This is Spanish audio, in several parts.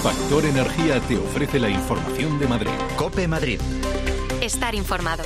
Factor Energía te ofrece la información de Madrid. COPE Madrid. Estar informado.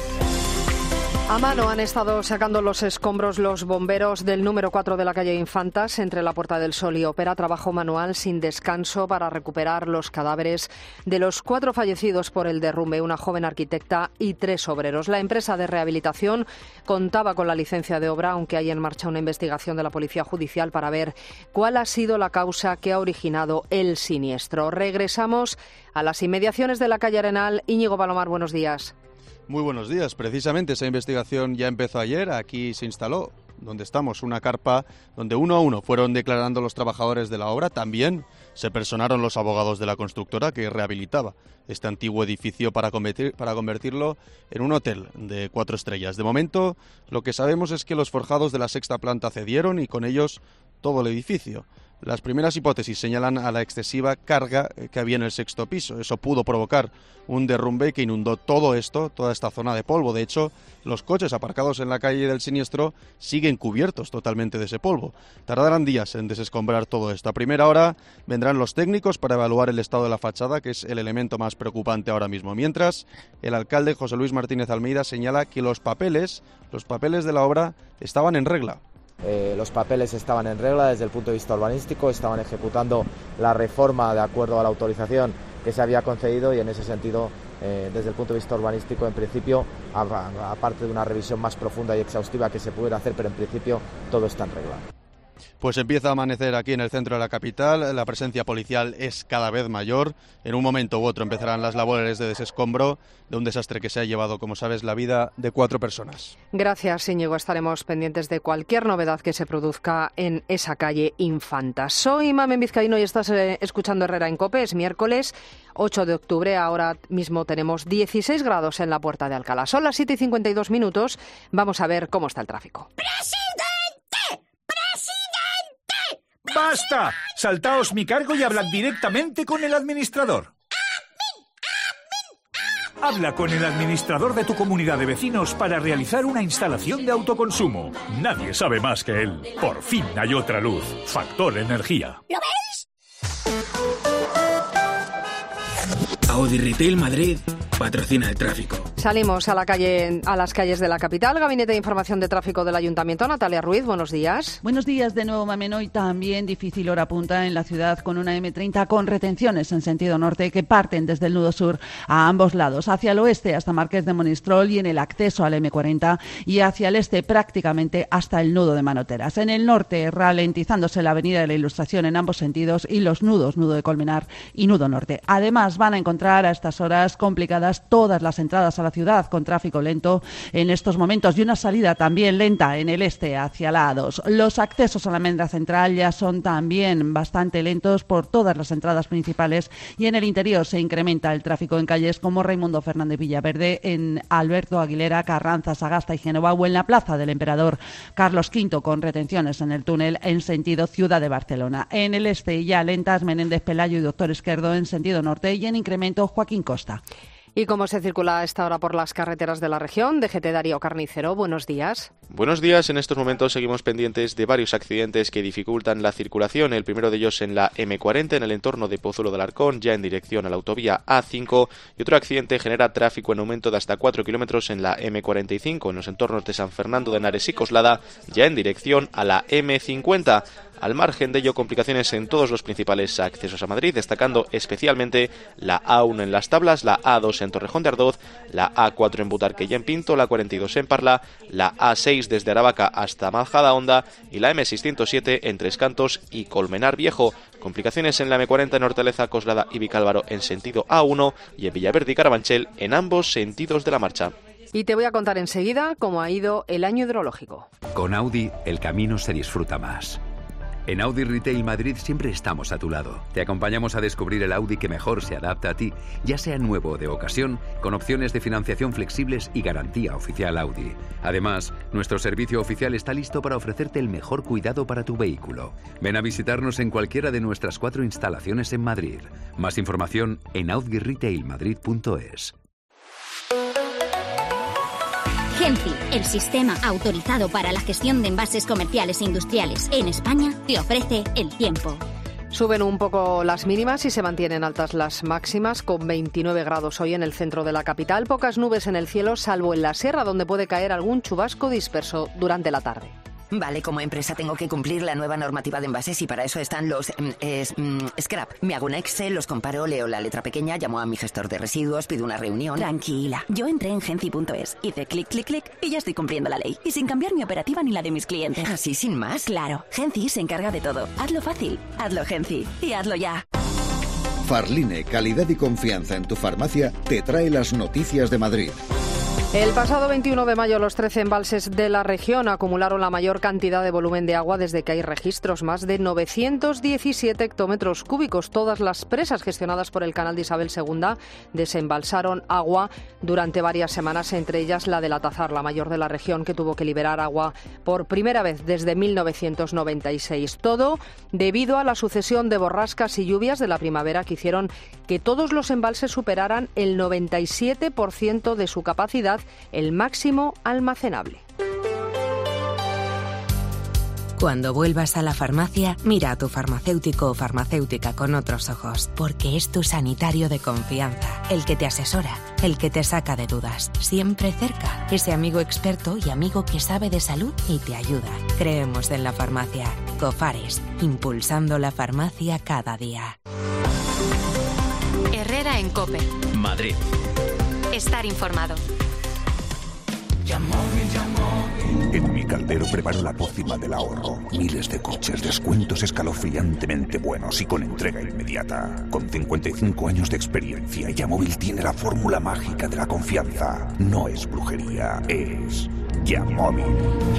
A mano han estado sacando los escombros los bomberos del número 4 de la calle Infantas, entre la Puerta del Sol y Ópera. Trabajo manual sin descanso para recuperar los cadáveres de los 4 fallecidos por el derrumbe, una joven arquitecta y 3 obreros. La empresa de rehabilitación contaba con la licencia de obra, aunque hay en marcha una investigación de la Policía Judicial para ver cuál ha sido la causa que ha originado el siniestro. Regresamos a las inmediaciones de la calle Arenal. Íñigo Palomar, buenos días. Muy buenos días. Precisamente esa investigación ya empezó ayer. Aquí se instaló, donde estamos, una carpa donde uno a uno fueron declarando los trabajadores de la obra. También se personaron los abogados de la constructora que rehabilitaba este antiguo edificio para convertirlo en un hotel de 4 estrellas. De momento, lo que sabemos es que los forjados de la 6ª planta cedieron y con ellos todo el edificio. Las primeras hipótesis señalan a la excesiva carga que había en el 6º piso. Eso pudo provocar un derrumbe que inundó todo esto, toda esta zona de polvo. De hecho, los coches aparcados en la calle del siniestro siguen cubiertos totalmente de ese polvo. Tardarán días en desescombrar todo esto. A primera hora vendrán los técnicos para evaluar el estado de la fachada, que es el elemento más preocupante ahora mismo. Mientras, el alcalde José Luis Martínez Almeida señala que los papeles de la obra estaban en regla. Los papeles estaban en regla desde el punto de vista urbanístico, estaban ejecutando la reforma de acuerdo a la autorización que se había concedido y en ese sentido, desde el punto de vista urbanístico, en principio, aparte de una revisión más profunda y exhaustiva que se pudiera hacer, pero en principio todo está en regla. Pues empieza a amanecer aquí en el centro de la capital, la presencia policial es cada vez mayor, en un momento u otro empezarán las labores de desescombro de un desastre que se ha llevado, como sabes, la vida de 4 personas. Gracias, Íñigo. Estaremos pendientes de cualquier novedad que se produzca en esa calle Infantas. Soy Mamen Vizcaíno y estás escuchando Herrera en COPE. Es miércoles 8 de octubre, ahora mismo tenemos 16 grados en la Puerta de Alcalá. Son las 7:52, vamos a ver cómo está el tráfico. ¡Basta! Saltaos mi cargo y hablad directamente con el administrador. Habla con el administrador de tu comunidad de vecinos para realizar una instalación de autoconsumo. Nadie sabe más que él. Por fin hay otra luz. Factor Energía. ¿Lo veis? Audi Retail Madrid patrocina el tráfico. Salimos a las calles de la capital. Gabinete de Información de Tráfico del Ayuntamiento. Natalia Ruiz, buenos días. Buenos días de nuevo, Mamen. Hoy también difícil hora punta en la ciudad con una M30 con retenciones en sentido norte que parten desde el nudo sur a ambos lados, hacia el oeste hasta Marqués de Monistrol y en el acceso al M40 y hacia el este prácticamente hasta el nudo de Manoteras. En el norte, ralentizándose la avenida de la Ilustración en ambos sentidos y los nudos, nudo de Colmenar y nudo norte. Además, van a encontrar a estas horas complicadas todas las entradas a la ciudad con tráfico lento en estos momentos y una salida también lenta en el este hacia la A2. Los accesos a la Almendra Central ya son también bastante lentos por todas las entradas principales y en el interior se incrementa el tráfico en calles como Raimundo Fernández Villaverde, en Alberto Aguilera, Carranza, Sagasta y Génova o en la Plaza del Emperador Carlos V con retenciones en el túnel en sentido Ciudad de Barcelona. En el este ya lentas Menéndez Pelayo y Doctor Esquerdo en sentido norte y en incremento Joaquín Costa. ¿Y cómo se circula a esta hora por las carreteras de la región? DGT Darío Carnicero, buenos días. Buenos días. En estos momentos seguimos pendientes de varios accidentes que dificultan la circulación. El primero de ellos en la M40, en el entorno de Pozuelo de Alarcón, ya en dirección a la autovía A5. Y otro accidente genera tráfico en aumento de hasta 4 kilómetros en la M45, en los entornos de San Fernando de Henares y Coslada, ya en dirección a la M50. Al margen de ello, complicaciones en todos los principales accesos a Madrid, destacando especialmente la A1 en Las Tablas, la A2 en Torrejón de Ardoz, la A4 en Butarque y en Pinto, la 42 en Parla, la A6 desde Aravaca hasta Majadahonda y la M607 en Tres Cantos y Colmenar Viejo. Complicaciones en la M40 en Hortaleza, Coslada y Vicálvaro en sentido A1 y en Villaverde y Carabanchel en ambos sentidos de la marcha. Y te voy a contar enseguida cómo ha ido el año hidrológico. Con Audi, el camino se disfruta más. En Audi Retail Madrid siempre estamos a tu lado. Te acompañamos a descubrir el Audi que mejor se adapta a ti, ya sea nuevo o de ocasión, con opciones de financiación flexibles y garantía oficial Audi. Además, nuestro servicio oficial está listo para ofrecerte el mejor cuidado para tu vehículo. Ven a visitarnos en cualquiera de nuestras 4 instalaciones en Madrid. Más información en audirailmadrid.es. Genci, el sistema autorizado para la gestión de envases comerciales e industriales en España, te ofrece el tiempo. Suben un poco las mínimas y se mantienen altas las máximas, con 29 grados hoy en el centro de la capital. Pocas nubes en el cielo, salvo en la sierra, donde puede caer algún chubasco disperso durante la tarde. Vale, como empresa tengo que cumplir la nueva normativa de envases y para eso están los scrap. Me hago un Excel, los comparo, leo la letra pequeña, llamo a mi gestor de residuos, pido una reunión. Tranquila, yo entré en Genci.es, hice clic, clic, clic y ya estoy cumpliendo la ley. Y sin cambiar mi operativa ni la de mis clientes. ¿Así sin más? Claro, Genci se encarga de todo. Hazlo fácil, hazlo Genci y hazlo ya. Farline, calidad y confianza en tu farmacia, te trae las noticias de Madrid. El pasado 21 de mayo los 13 embalses de la región acumularon la mayor cantidad de volumen de agua desde que hay registros, más de 917 hectómetros cúbicos. Todas las presas gestionadas por el canal de Isabel II desembalsaron agua durante varias semanas, entre ellas la de la Tazar, la mayor de la región, que tuvo que liberar agua por primera vez desde 1996. Todo debido a la sucesión de borrascas y lluvias de la primavera que hicieron que todos los embalses superaran el 97% de su capacidad, el máximo almacenable. Cuando vuelvas a la farmacia, mira a tu farmacéutico o farmacéutica con otros ojos, porque es tu sanitario de confianza, el que te asesora, el que te saca de dudas, siempre cerca, ese amigo experto y amigo que sabe de salud y te ayuda. Creemos en la farmacia. Cofares, impulsando la farmacia cada día. Herrera en COPE. Madrid. Estar informado. En mi caldero preparo la pócima del ahorro. Miles de coches, descuentos escalofriantemente buenos y con entrega inmediata. Con 55 años de experiencia, Yamóvil tiene la fórmula mágica de la confianza. No es brujería, es Yamóvil.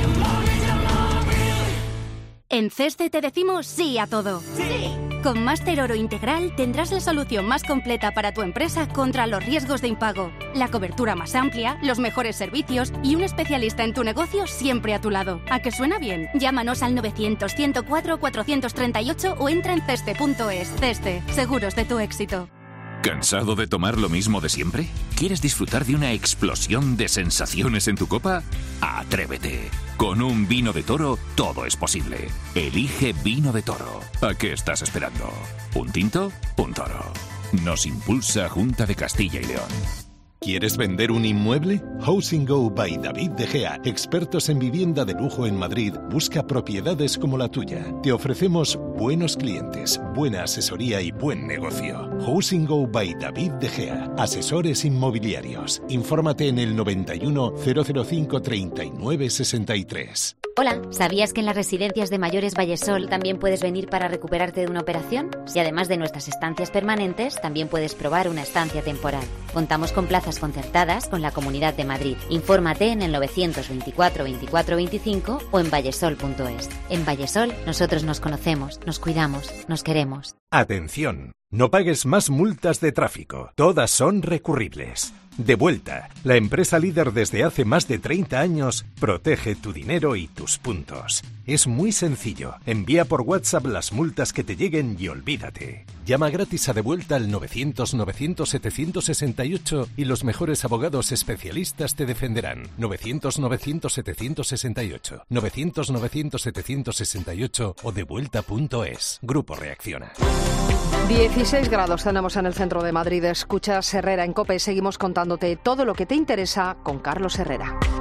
En CESDE te decimos sí a todo. ¡Sí! Con Máster Oro Integral tendrás la solución más completa para tu empresa contra los riesgos de impago. La cobertura más amplia, los mejores servicios y un especialista en tu negocio siempre a tu lado. ¿A que suena bien? Llámanos al 900-104-438 o entra en CESDE.es. CESDE, seguros de tu éxito. ¿Cansado de tomar lo mismo de siempre? ¿Quieres disfrutar de una explosión de sensaciones en tu copa? ¡Atrévete! Con un vino de Toro todo es posible. Elige Vino de Toro. ¿A qué estás esperando? ¿Un tinto? Un toro. Nos impulsa Junta de Castilla y León. ¿Quieres vender un inmueble? Housing Go by David De Gea, expertos en vivienda de lujo en Madrid, busca propiedades como la tuya. Te ofrecemos buenos clientes, buena asesoría y buen negocio. Housing Go by David De Gea, asesores inmobiliarios. Infórmate en el 91 005 39 63. Hola, ¿sabías que en las residencias de mayores Vallesol también puedes venir para recuperarte de una operación? Y además de nuestras estancias permanentes, también puedes probar una estancia temporal. Contamos con plazas concertadas con la Comunidad de Madrid. Infórmate en el 924 24 25 o en vallesol.es. En Vallesol nosotros nos conocemos, nos cuidamos, nos queremos. Atención, no pagues más multas de tráfico. Todas son recurribles. Devuelta, la empresa líder desde hace más de 30 años, protege tu dinero y tus puntos. Es muy sencillo. Envía por WhatsApp las multas que te lleguen y olvídate. Llama gratis a Devuelta al 900-900-768 y los mejores abogados especialistas te defenderán. 900-900-768. 900-900-768 o devuelta.es. Grupo Reacciona. 16 grados tenemos en el centro de Madrid. Escuchas Herrera en COPE. Seguimos contándote todo lo que te interesa con Carlos Herrera.